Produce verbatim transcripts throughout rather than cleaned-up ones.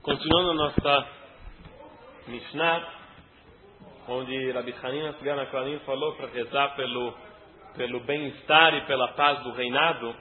Continuando a nossa Mishnah, onde Rabi Hanina Sgan HaKohanim falou para rezar pelo, pelo bem-estar e pela paz do reinado.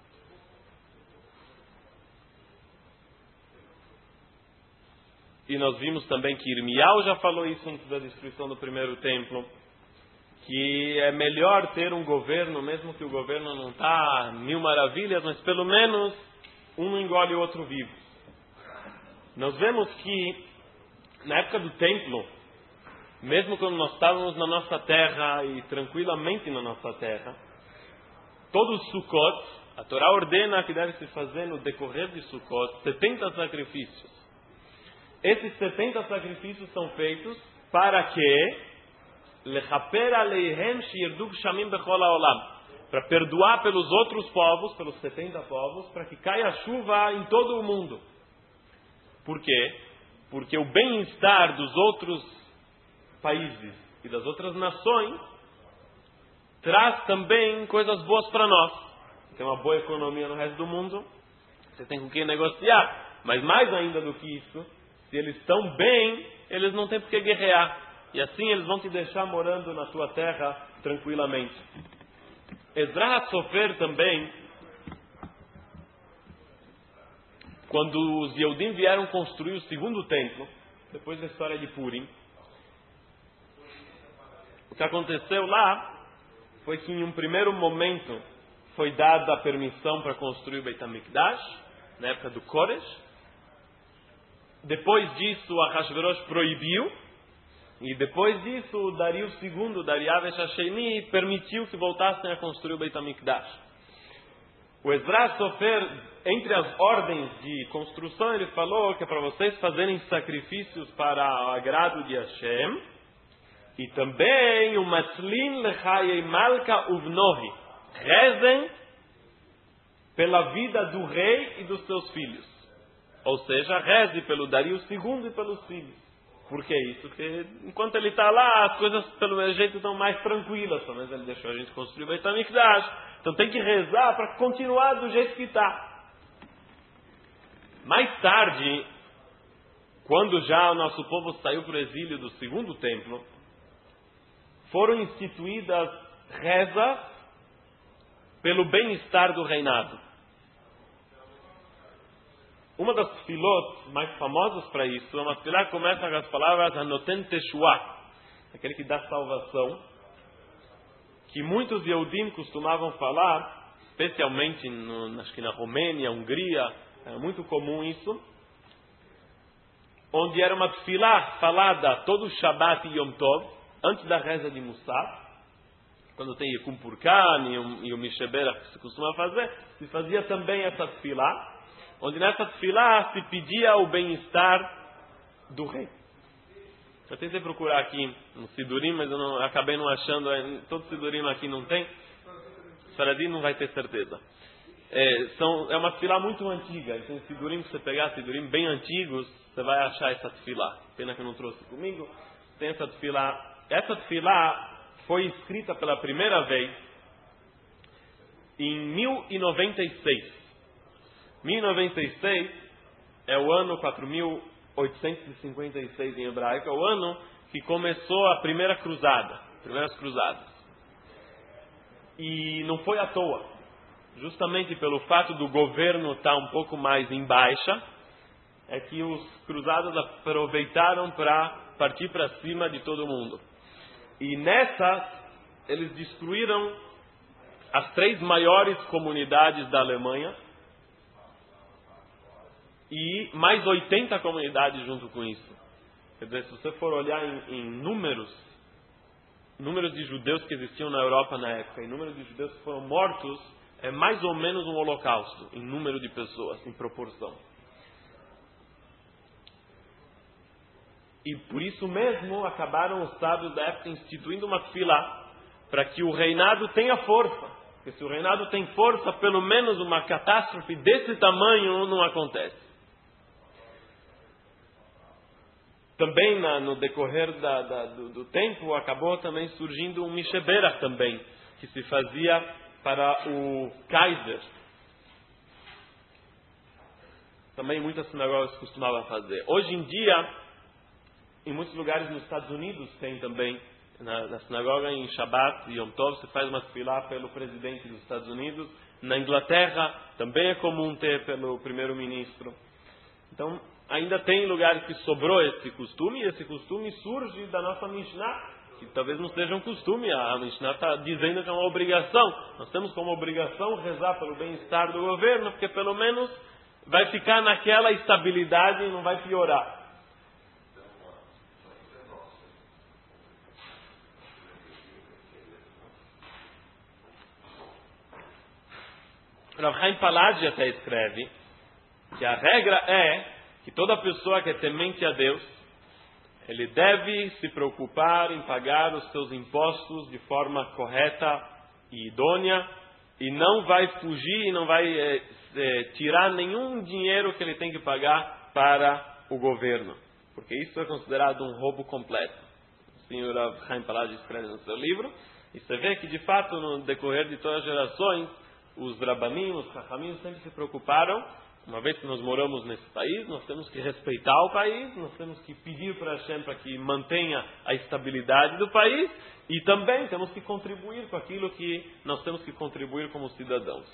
E nós vimos também que Irmial já falou isso antes da destruição do primeiro templo, que é melhor ter um governo, mesmo que o governo não está mil maravilhas, mas pelo menos um engole o outro vivo. Nós vemos que na época do templo, mesmo quando nós estávamos na nossa terra e tranquilamente na nossa terra, todos os Sukkot, a Torá ordena que deve se fazer no decorrer de Sukkot setenta sacrifícios. Esses setenta sacrifícios são feitos para que lechaper aleihem sheyirdu gshamim bechol haolam, para perdoar pelos outros povos, pelos setenta povos, para que caia chuva em todo o mundo. Por quê? Porque o bem-estar dos outros países e das outras nações traz também coisas boas para nós. Tem uma boa economia no resto do mundo, você tem com quem negociar, mas mais ainda do que isso, se eles estão bem, eles não têm por que guerrear. E assim eles vão te deixar morando na tua terra tranquilamente. Ezra HaSofer também, quando os Yehudim vieram construir o segundo templo, depois da história de Purim, o que aconteceu lá foi que em um primeiro momento foi dada a permissão para construir o Beit HaMikdash, na época do Koresh. Depois disso, Ahasverosh proibiu. E depois disso, o Dario segundo, Dariavesh Hasheni, permitiu que voltassem a construir o Beit HaMikdash. O Ezra Sofer, entre as ordens de construção, ele falou que é para vocês fazerem sacrifícios para o agrado de Hashem. E também o Matzlin Lechayei Malka Uvnohi. Rezem pela vida do rei e dos seus filhos. Ou seja, reze pelo Dario segundo e pelos filhos. Por que isso? Porque enquanto ele está lá, as coisas pelo meu jeito estão mais tranquilas. Pelo menos ele deixou a gente construir o Beit HaMikdash. Então tem que rezar para continuar do jeito que está. Mais tarde, quando já o nosso povo saiu para o exílio do segundo templo, foram instituídas rezas pelo bem-estar do reinado. Uma das tefilot mais famosas para isso é uma tefilá que começa com as palavras Hanoten Teshua, aquele que dá salvação, que muitos Yehudim costumavam falar, especialmente no, acho que na Romênia, Hungria, é muito comum isso, onde era uma tefilá falada todo Shabbat e Yom Tov, antes da reza de Musaf, quando tem Yekum Purkan e o Misheberach que se costuma fazer, se fazia também essa tefilá, onde nessa tefilá se pedia o bem-estar do rei. Eu tentei procurar aqui no Sidurim, mas eu não, acabei não achando. Todo Sidurim aqui não tem. Sfaradim não vai ter certeza. É, são, é uma tefilá muito antiga. Tem Sidurim, se você pegar Sidurim bem antigos, você vai achar essa tefilá. Pena que eu não trouxe comigo. Tem essa tefilá. Essa tefilá foi escrita pela primeira vez em mil e noventa e seis. mil e noventa e seis é o ano quatro mil oitocentos e cinquenta e seis em hebraico, é o ano que começou a primeira cruzada, primeiras cruzadas. E não foi à toa, justamente pelo fato do governo estar um pouco mais em baixa, é que os cruzados aproveitaram para partir para cima de todo mundo. E nessa, eles destruíram as três maiores comunidades da Alemanha, e mais oitenta comunidades junto com isso. Quer dizer, se você for olhar em, em números, números de judeus que existiam na Europa na época, e números de judeus que foram mortos, é mais ou menos um holocausto, em número de pessoas, em proporção. E por isso mesmo, acabaram os sábios da época instituindo uma fila, para que o reinado tenha força. Porque se o reinado tem força, pelo menos uma catástrofe desse tamanho não acontece. Também na, no decorrer da, da, do, do tempo acabou também surgindo um Misheberach também, que se fazia para o Kaiser. também muitas sinagogas costumavam fazer. Hoje em dia, em muitos lugares nos Estados Unidos tem também, na, na sinagoga em Shabbat e Yom Tov, se faz uma tefilá pelo presidente dos Estados Unidos. Na Inglaterra também é comum ter pelo primeiro-ministro. Então, ainda tem lugares que sobrou esse costume, e esse costume surge da nossa Mishnah, que talvez não seja um costume, a Mishnah está dizendo que é uma obrigação. Nós temos como obrigação rezar pelo bem-estar do governo, porque pelo menos vai ficar naquela estabilidade e não vai piorar. Rav Chaim Palagi até escreve que a regra é que toda pessoa que é temente a Deus, ele deve se preocupar em pagar os seus impostos de forma correta e idônea, e não vai fugir e não vai é, é, tirar nenhum dinheiro que ele tem que pagar para o governo, porque isso é considerado um roubo completo. O senhor Rav Chaim Palagi escreve no seu livro, e você vê que de fato no decorrer de todas as gerações, os Rabanim, os Chachamim sempre se preocuparam. Uma vez que nós moramos nesse país, nós temos que respeitar o país, nós temos que pedir para Hashem para que mantenha a estabilidade do país, e também temos que contribuir com aquilo que nós temos que contribuir como cidadãos.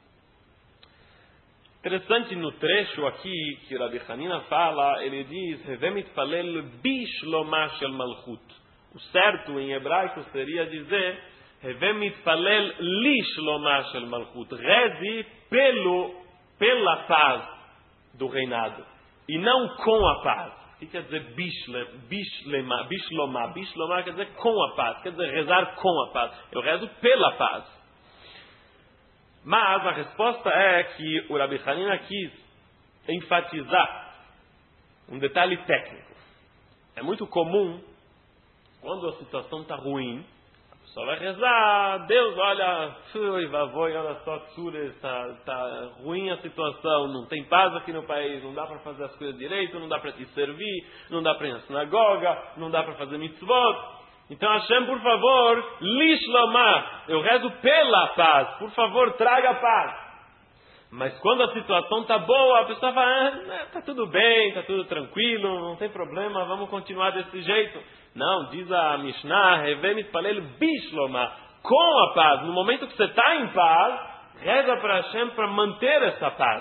Interessante no trecho aqui que Rabi Hanina fala, ele diz: Hevem mitpalel bishlomah shel malchut. O certo em hebraico seria dizer: Hevem mitpalel lishlomah shel malchut. Reze pelo pela paz do reinado, e não com a paz. O que quer dizer bishlema? Bishlomah. Bishlomah quer dizer com a paz, quer dizer rezar com a paz. Eu rezo pela paz. Mas a resposta é que o Rabi Hanina quis enfatizar um detalhe técnico. É muito comum, quando a situação está ruim, só vai rezar: Deus, olha, fui, vavoi, olha só, tsure, está tá ruim a situação, não tem paz aqui no país, não dá para fazer as coisas direito, não dá para te servir, não dá para ir na sinagoga, não dá para fazer mitzvot. Então Hashem, por favor, lishlomah, eu rezo pela paz, por favor, traga paz. Mas quando a situação está boa, a pessoa fala: ah, está tudo bem, está tudo tranquilo, não tem problema, vamos continuar desse jeito. Não, diz a Mishnah, Hevem mitpalel bishlomah, com a paz. No momento que você está em paz, reza para Hashem para manter essa paz.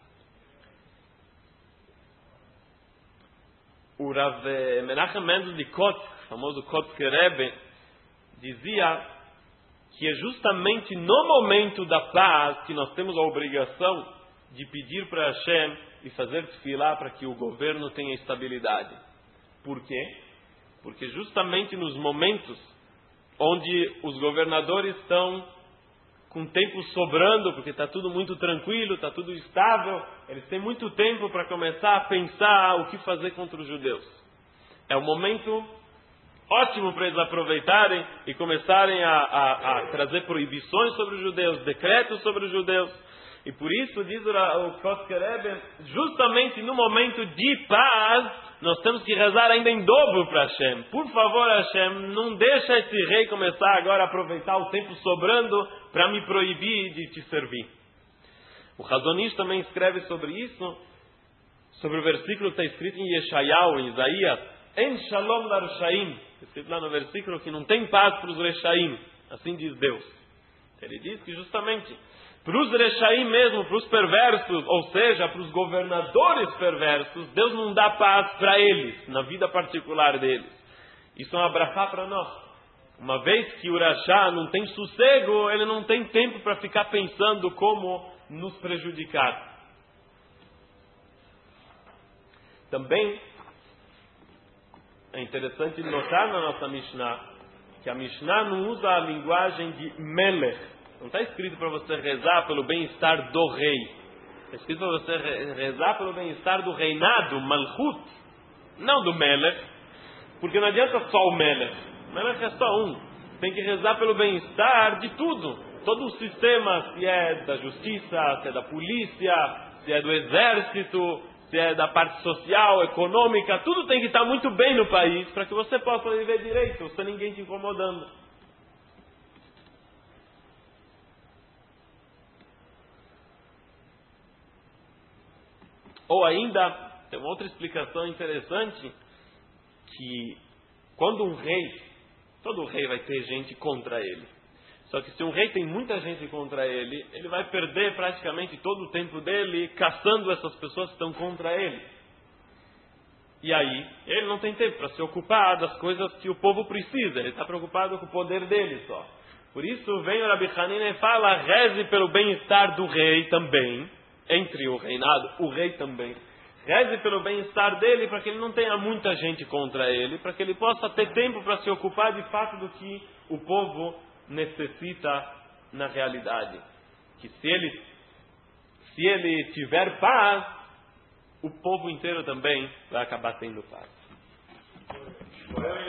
O Rav Menachem Mendel de Kotsk, famoso Kotzker Rebbe, dizia que é justamente no momento da paz que nós temos a obrigação de pedir para Hashem e fazer tefilá para que o governo tenha estabilidade. Por quê? Porque justamente nos momentos onde os governadores estão com tempo sobrando, porque está tudo muito tranquilo, está tudo estável, eles têm muito tempo para começar a pensar o que fazer contra os judeus. É um momento ótimo para eles aproveitarem e começarem a, a, a trazer proibições sobre os judeus, decretos sobre os judeus. E por isso, diz o Kotzker Rebbe, justamente no momento de paz, nós temos que rezar ainda em dobro para Hashem. Por favor, Hashem, não deixa esse rei começar agora a aproveitar o tempo sobrando para me proibir de te servir. O Razonish também escreve sobre isso, sobre o versículo que está escrito em Yeshayahu, em Isaías: En shalom larushaim, escrito lá no versículo que não tem paz para os reshaim, assim diz Deus. Ele diz que justamente para os reshaim mesmo, para os perversos, ou seja, para os governadores perversos, Deus não dá paz para eles, na vida particular deles. Isso é uma brachá para nós. Uma vez que o rachá não tem sossego, ele não tem tempo para ficar pensando como nos prejudicar. Também é interessante notar na nossa Mishnah que a Mishnah não usa a linguagem de melech. Não está escrito para você rezar pelo bem-estar do rei. Está escrito para você rezar pelo bem-estar do reinado, Malchut, não do Melech, porque não adianta só o Melech. O Melech é só um. Tem que rezar pelo bem-estar de tudo. Todo o sistema, se é da justiça, se é da polícia, se é do exército, se é da parte social, econômica, tudo tem que estar muito bem no país para que você possa viver direito, sem ninguém te incomodando. Ou ainda, tem uma outra explicação interessante, que quando um rei, todo rei vai ter gente contra ele. Só que se um rei tem muita gente contra ele, ele vai perder praticamente todo o tempo dele caçando essas pessoas que estão contra ele. E aí, ele não tem tempo para se ocupar das coisas que o povo precisa. Ele está preocupado com o poder dele só. Por isso, vem o Rabi Hanina e fala, reze pelo bem-estar do rei também, entre o reinado, o rei também. Reze pelo bem-estar dele para que ele não tenha muita gente contra ele, para que ele possa ter tempo para se ocupar de fato do que o povo necessita na realidade. Que se ele, se ele tiver paz, o povo inteiro também vai acabar tendo paz.